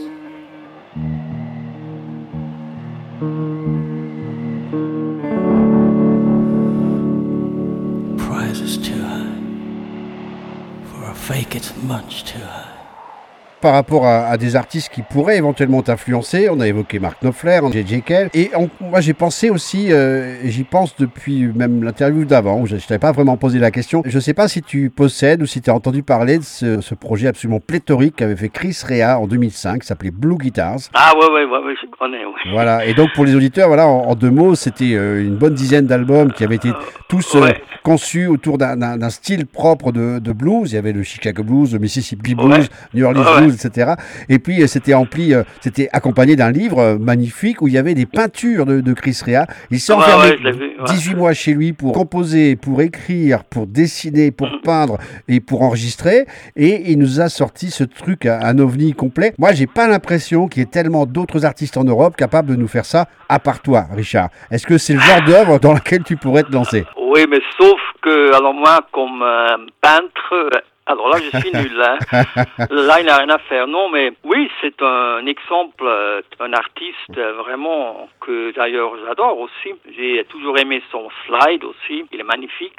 Price is too high. For a fake, it's much too high. par rapport à des artistes qui pourraient éventuellement t'influencer. On a évoqué Mark Knopfler, J.J. Cale. Et moi, j'ai pensé aussi, et j'y pense depuis même l'interview d'avant, où je ne t'avais pas vraiment posé la question. Je ne sais pas si tu possèdes ou si tu as entendu parler de ce projet absolument pléthorique qu'avait fait Chris Rea en 2005, qui s'appelait Blue Guitars. Ah ouais, je connais, ouais. Voilà, et donc pour les auditeurs, voilà, en 2 mots, c'était une bonne dizaine d'albums qui avaient été tous Ouais. conçus autour d'un style propre de blues. Il y avait le Chicago Blues, le Mississippi Blues, Ouais. New Orleans Ouais. Blues, etc. Et puis c'était accompagné d'un livre magnifique où il y avait des peintures de Chris Rea. Il s'est enfermé Ouais, je l'ai vu, ouais. 18 mois chez lui pour composer, pour écrire, pour dessiner, pour peindre et pour enregistrer. Et il nous a sorti ce truc, un ovni complet. Moi, j'ai pas l'impression qu'il y ait tellement d'autres artistes en Europe capables de nous faire ça, à part toi, Richard. Est-ce que c'est le genre d'œuvre dans laquelle tu pourrais te lancer? Oui, mais sauf que, alors moi, comme peintre, alors là, je suis nul, hein. Là, il n'a rien à faire. Non, mais oui, c'est un exemple, un artiste vraiment que d'ailleurs j'adore aussi. J'ai toujours aimé son slide aussi. Il est magnifique.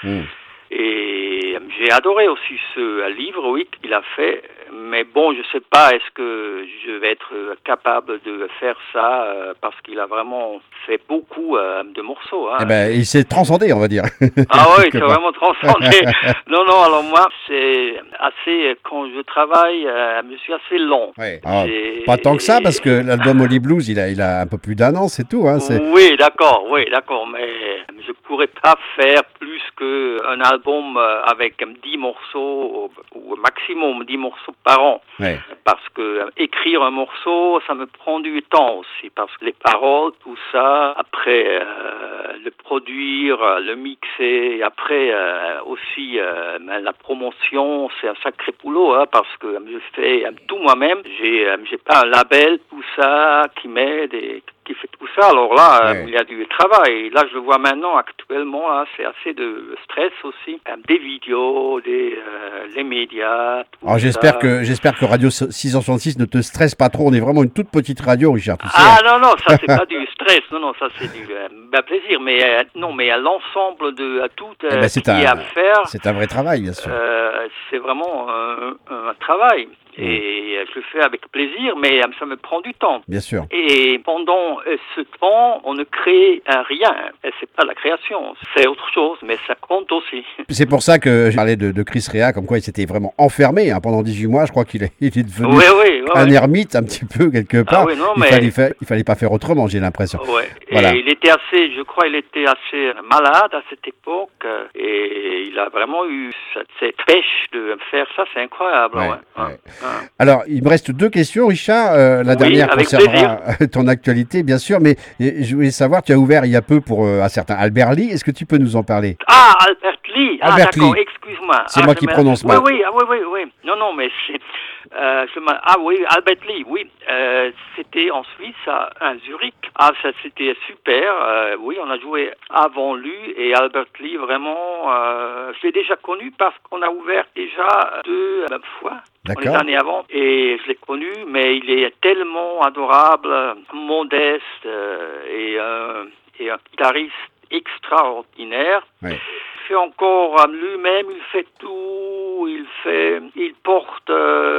Et j'ai adoré aussi ce livre, oui, qu'il a fait. Mais bon, je sais pas, est-ce que je vais être capable de faire ça parce qu'il a vraiment fait beaucoup de morceaux. Hein. Eh ben, il s'est transcendé, on va dire. Ah oui, c'est vraiment transcendé. Non, alors moi, c'est assez, quand je travaille, je suis assez lent. Ouais. Ah, pas tant que ça, parce que l'album Holly Blues, il a un peu plus d'1 an, c'est tout. Hein, oui, d'accord, mais je pourrais pas faire plus qu'un album avec 10 morceaux, ou maximum 10 morceaux par an. Ouais. Parce que écrire un morceau, ça me prend du temps aussi, parce que les paroles, tout ça, après le produire, le mixer, et après aussi la promotion, c'est un sacré boulot, hein, parce que je fais tout moi-même. J'ai pas un label, tout ça, qui m'aide et qui fait tout ça. Alors là, il y a du travail. Là, je le vois maintenant, actuellement, hein, c'est assez de stress aussi. Des vidéos, les médias, tout Alors, ça. j'espère que Radio 666 ne te stresse pas trop. On est vraiment une toute petite radio, Richard. Tu sais. Ah non, ça c'est pas du stress. Non, ça c'est du plaisir. Mais non, mais à l'ensemble de tout ce qu'il y a à faire. C'est un vrai travail, bien sûr. C'est vraiment un travail. Et je le fais avec plaisir, mais ça me prend du temps. Bien sûr. Et pendant ce temps, on ne crée rien. Et c'est pas la création, c'est autre chose, mais ça compte aussi. C'est pour ça que je parlais de Chris Rea, comme quoi il s'était vraiment enfermé pendant 18 mois. Je crois qu'il est devenu un ermite un petit peu quelque part. Ah oui, non, il fallait pas faire autrement, j'ai l'impression. Ouais. Voilà. Et il était assez malade à cette époque, et il a vraiment eu cette pêche de faire ça, c'est incroyable. Ouais. Alors, il me reste 2 questions, Richard. La dernière concernera ton actualité, bien sûr, mais je voulais savoir, tu as ouvert il y a peu pour un certain Albert Lee. Est-ce que tu peux nous en parler? Ah, Albert Lee. Albert d'accord, Lee. excuse-moi. C'est moi qui prononce mal. Oui. Non, mais c'est... Albert Lee, oui. C'était en Suisse, à Zurich. Ah, ça, c'était super. Oui, on a joué avant lui, et Albert Lee, vraiment, je l'ai déjà connu parce qu'on a ouvert déjà 2 fois. Les années avant, et je l'ai connu, mais il est tellement adorable, modeste, et un guitariste extraordinaire. Oui. Il fait encore lui-même, il fait tout, il porte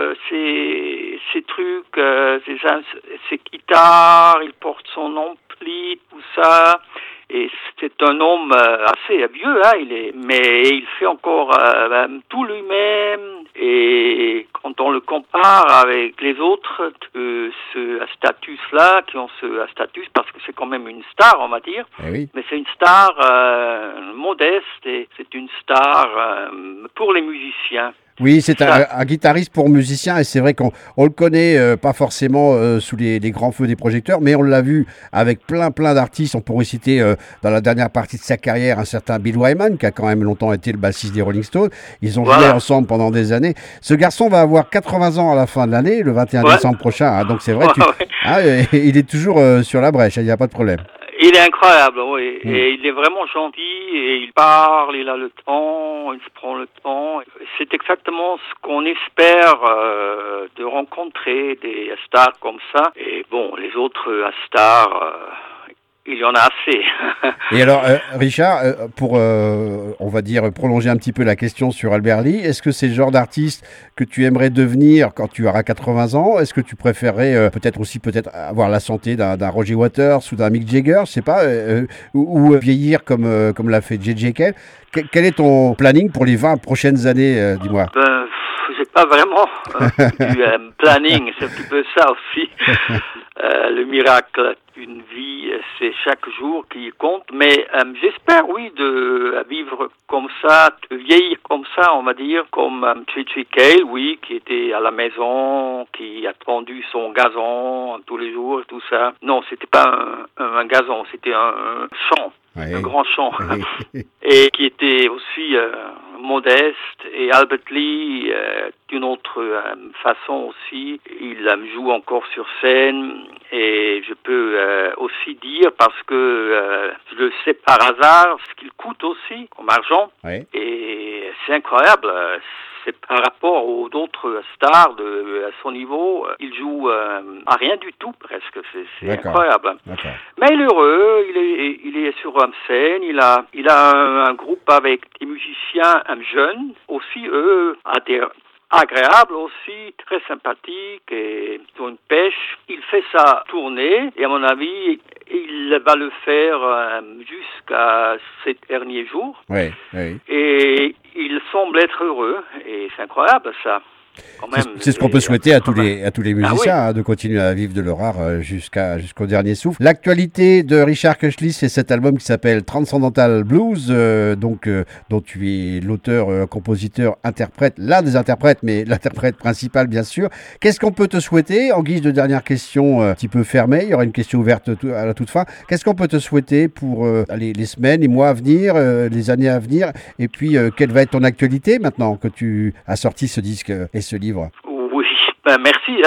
ses trucs, ses guitares, il porte son ampli, tout ça. Et c'est un homme assez vieux, hein, mais il fait encore tout lui-même. Et quand on le compare avec les autres de ce status-là, qui ont ce status, parce que c'est quand même une star, on va dire, oui. mais c'est une star modeste, et c'est une star pour les musiciens. Oui, c'est un guitariste pour musicien, et c'est vrai qu'on le connaît pas forcément sous les grands feux des projecteurs, mais on l'a vu avec plein d'artistes. On pourrait citer dans la dernière partie de sa carrière un certain Bill Wyman, qui a quand même longtemps été le bassiste des Rolling Stones. Ils ont joué ensemble pendant des années. Ce garçon va avoir 80 ans à la fin de l'année, le 21 décembre prochain, hein, donc c'est vrai, il est toujours sur la brèche, il n'y a pas de problème. Il est incroyable, oui. Et il est vraiment gentil, et il parle, il a le temps, il se prend le temps. C'est exactement ce qu'on espère de rencontrer des stars comme ça. Et bon, les autres stars, il y en a assez. Et alors, Richard, pour, on va dire, prolonger un petit peu la question sur Albert Lee, est-ce que c'est le genre d'artiste que tu aimerais devenir quand tu auras 80 ans? Est-ce que tu préférerais peut-être avoir la santé d'un Roger Waters ou d'un Mick Jagger, je sais pas, ou vieillir comme l'a fait J.J. Cale? Quel est ton planning pour les 20 prochaines années, dis-moi? J'ai pas vraiment du planning, c'est un petit peu ça aussi. Le miracle d'une vie, c'est chaque jour qui compte, mais j'espère, oui, de vivre comme ça, de vieillir comme ça, on va dire, comme J.J. Cale, oui, qui était à la maison, qui a tendu son gazon tous les jours, tout ça. Non, c'était pas un gazon, c'était un champ. Oui. Un grand champ, Oui. et qui était aussi modeste. Et Albert Lee, d'une autre façon aussi, il joue encore sur scène. Et je peux aussi dire, parce que je le sais par hasard, ce qu'il coûte aussi comme argent. Oui. Et c'est incroyable. C'est par rapport aux autres stars à son niveau, il joue à rien du tout presque. C'est D'accord. incroyable. D'accord. Mais il est heureux, il est sur scène, il a un groupe avec des musiciens jeunes, aussi eux, agréables aussi, très sympathiques et ils ont une pêche. Il fait sa tournée et à mon avis, il va le faire jusqu'à ces derniers jours. Oui, oui. Et il semble être heureux et c'est incroyable ça. Quand même, C'est ce qu'on peut souhaiter à tous les musiciens, Ah oui. de continuer à vivre de leur art jusqu'au dernier souffle. L'actualité de Richard Köchli, c'est cet album qui s'appelle Transcendental Blues, dont tu es l'auteur, compositeur, interprète, l'un des interprètes, mais l'interprète principal bien sûr. Qu'est-ce qu'on peut te souhaiter en guise de dernière question un petit peu fermée? Il y aura une question ouverte à la toute fin. Qu'est-ce qu'on peut te souhaiter pour les semaines, les mois à venir, les années à venir? Et puis, quelle va être ton actualité maintenant que tu as sorti ce disque et ce livre? Oui, merci.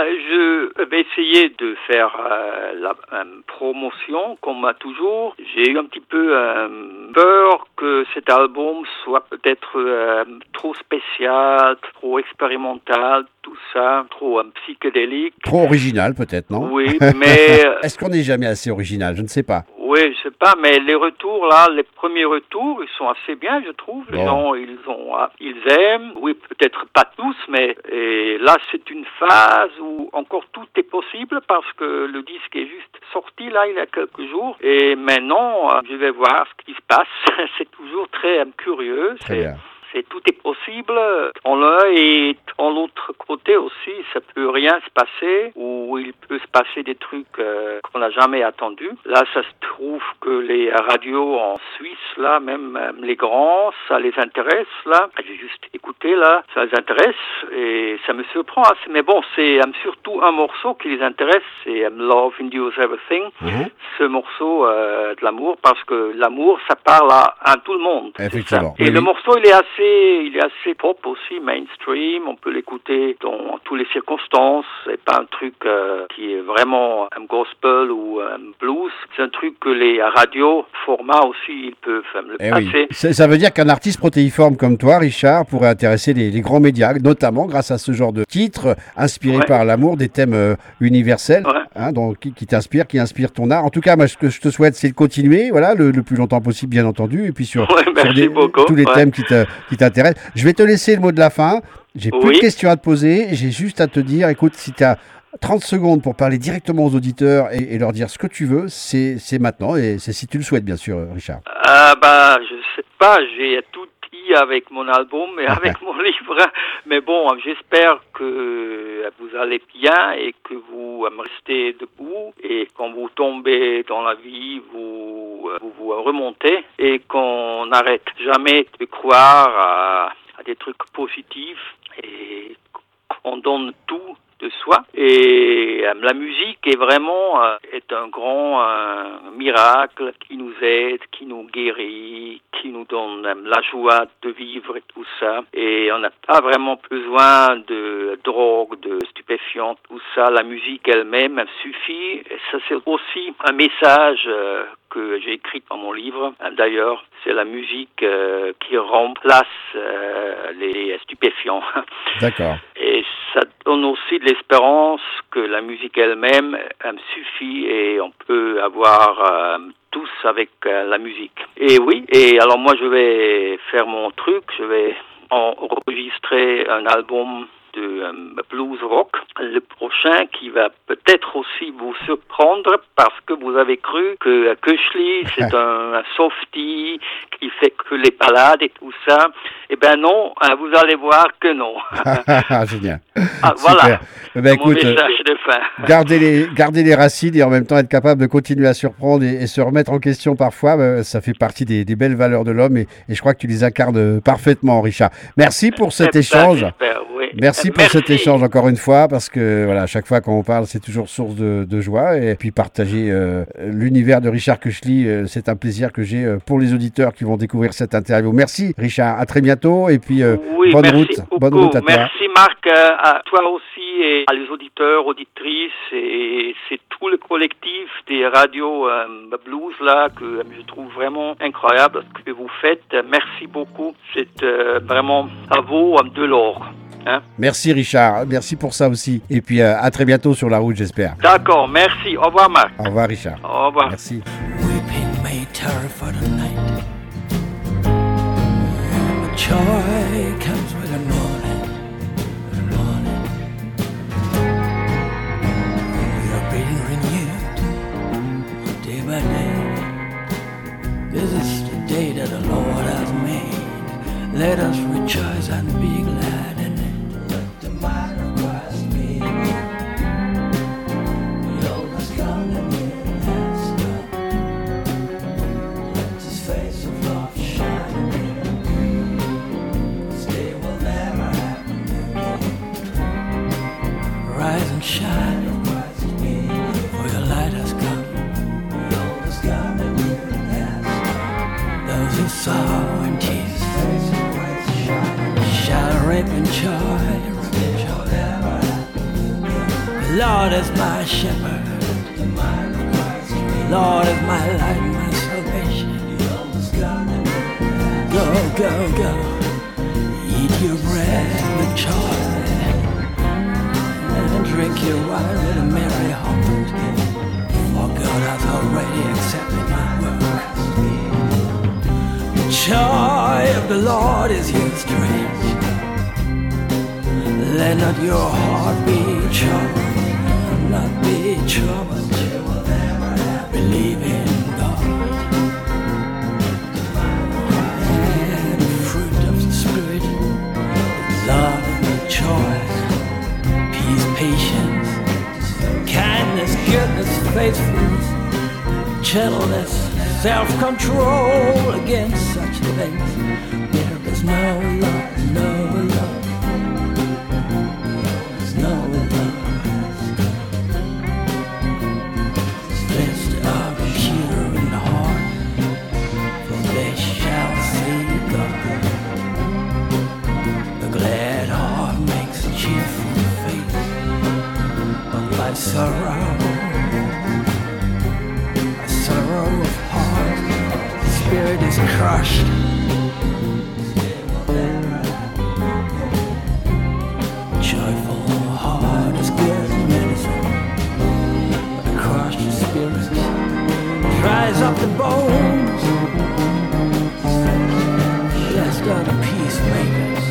Je vais essayer de faire la promotion comme toujours. J'ai eu un petit peu peur que cet album soit peut-être trop spécial, trop expérimental, tout ça, trop psychédélique. Trop original peut-être, non? Oui, mais Est-ce qu'on n'est jamais assez original? Je ne sais pas. oui, je sais pas, mais les retours là, les premiers retours, ils sont assez bien, je trouve. Les Bon. gens, ils aiment. Oui, peut-être pas tous, mais et là, c'est une phase où encore tout est possible parce que le disque est juste sorti là, il y a quelques jours. Et maintenant, je vais voir ce qui se passe. C'est toujours très curieux. Très bien. Tout est possible en l'un et en l'autre côté aussi, ça peut rien se passer ou il peut se passer des trucs qu'on n'a jamais attendus. Là, ça se trouve que les radios en Suisse, là, même les grands, ça les intéresse, là. J'ai juste écouté, là, ça les intéresse et ça me surprend assez. Mais bon, c'est surtout un morceau qui les intéresse, c'est Love Induces Everything. Mhm. Ce morceau de l'amour, parce que l'amour, ça parle à tout le monde. c'est Effectivement. ça. Et Oui, le oui. morceau, il est assez pop aussi, mainstream. On peut l'écouter dans toutes les circonstances. C'est pas un truc qui est vraiment un gospel ou un blues. C'est un truc que les radios formats aussi, ils peuvent le Eh oui. passer. Ça veut dire qu'un artiste protéiforme comme toi, Richard, pourrait intéresser les grands médias, notamment grâce à ce genre de titres inspirés Ouais. par l'amour, des thèmes universels, Ouais. donc qui t'inspirent, qui inspirent ton art. En tout cas, moi, ce que je te souhaite, c'est de continuer, voilà, le plus longtemps possible, bien entendu, et puis sur, Ouais, merci beaucoup. tous les Ouais. thèmes qui t'intéressent. Je vais te laisser le mot de la fin. J'ai plus Oui. de questions à te poser. J'ai juste à te dire, écoute, si tu as 30 secondes pour parler directement aux auditeurs et leur dire ce que tu veux, c'est maintenant, et c'est si tu le souhaites, bien sûr, Richard. Je sais pas, j'ai tout dit avec mon album et avec mon livre, mais bon, j'espère que vous allez bien et que vous restez debout et quand vous tombez dans la vie, vous remontez et qu'on n'arrête jamais de croire à des trucs positifs et qu'on donne tout de soi. Et la musique est vraiment est un grand miracle qui nous aide, qui nous guérit, qui nous donne la joie de vivre et tout ça. Et on n'a pas vraiment besoin de drogue, de stupéfiants, tout ça. La musique elle-même suffit. Et ça, c'est aussi un message que j'ai écrit dans mon livre. D'ailleurs, c'est la musique qui remplace les stupéfiants. D'accord. Et ça donne aussi de l'espérance que la musique elle-même suffit et on peut avoir tous avec la musique. Et oui, et alors moi je vais faire mon truc, je vais enregistrer un album de blues rock, le prochain qui va peut-être aussi vous surprendre parce que vous avez cru que Köchli c'est un softie qui fait que les ballades et tout ça. Eh ben non, vous allez voir que non. Génial. Voilà. Ben, Mon écoute, message de fin. garder les racines et en même temps être capable de continuer à surprendre et se remettre en question parfois, ça fait partie des belles valeurs de l'homme et je crois que tu les incarnes parfaitement, Richard. Merci pour cet échange. J'espère, oui. Merci pour cet échange encore une fois parce que voilà, à chaque fois qu'on parle, c'est toujours source de joie et puis partager l'univers de Richard Köchli, c'est un plaisir que j'ai pour les auditeurs qui vont découvrir cette interview. Merci Richard, à très bientôt et puis Oui, bonne merci route, beaucoup. bonne route à toi. Merci Marc, à toi aussi et à les auditeurs, auditrices et c'est tout le collectif des radios blues là que je trouve vraiment incroyable ce que vous faites. Merci beaucoup, c'est vraiment à vous de l'or. Hein? Merci Richard, merci pour ça aussi et puis à très bientôt sur la route j'espère. D'accord, merci. Au revoir Marc. Au revoir Richard. Au revoir. Merci. Weeping may tarry for the night, but joy comes with the morning. The morning. We are being renewed day by day. This is the day that the Lord has made. Let us rejoice and be glad in it. Let the mind of Christ be. The old has come, the new has come. Let His face of love shine in. This day will never happen again. Rise and shine, O Christ be, for your light has come. The old has come, the new has come. Those who saw in Jesus' face shall reap in joy. The Lord is my shepherd. The Lord is my light, my salvation. Go, go, go. Eat your bread with joy and drink your wine with a merry heart. For God hath already accepted your work. The joy of the Lord is your strength. Let not your heart be troubled, not be troubled. Believe in God. And the fruit of the Spirit, love, joy, peace, patience, kindness, goodness, faithfulness, gentleness, self-control. Against such things there is no love, no love. Sorrow, a sorrow of heart, the spirit is crushed. Joyful heart is good medicine, but a crushed spirit dries up the bones. Blessed are the peacemakers.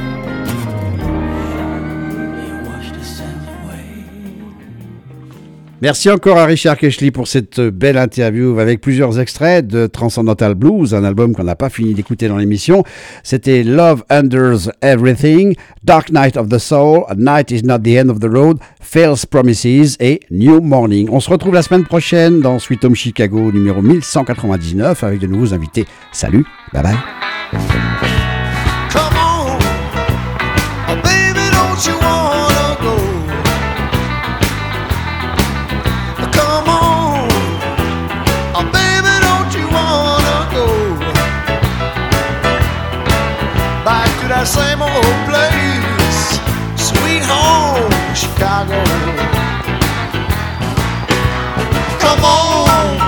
Merci encore à Richard Köchli pour cette belle interview avec plusieurs extraits de Transcendental Blues, un album qu'on n'a pas fini d'écouter dans l'émission. C'était Love Unders Everything, Dark Night of the Soul, A Night is Not the End of the Road, False Promises et New Morning. On se retrouve la semaine prochaine dans Sweet Home Chicago numéro 1199 avec de nouveaux invités. Salut, bye bye. Come on, oh baby, don't you wanna go? Come on, oh baby, don't you wanna go back to that same old place, sweet home, Chicago? Come on.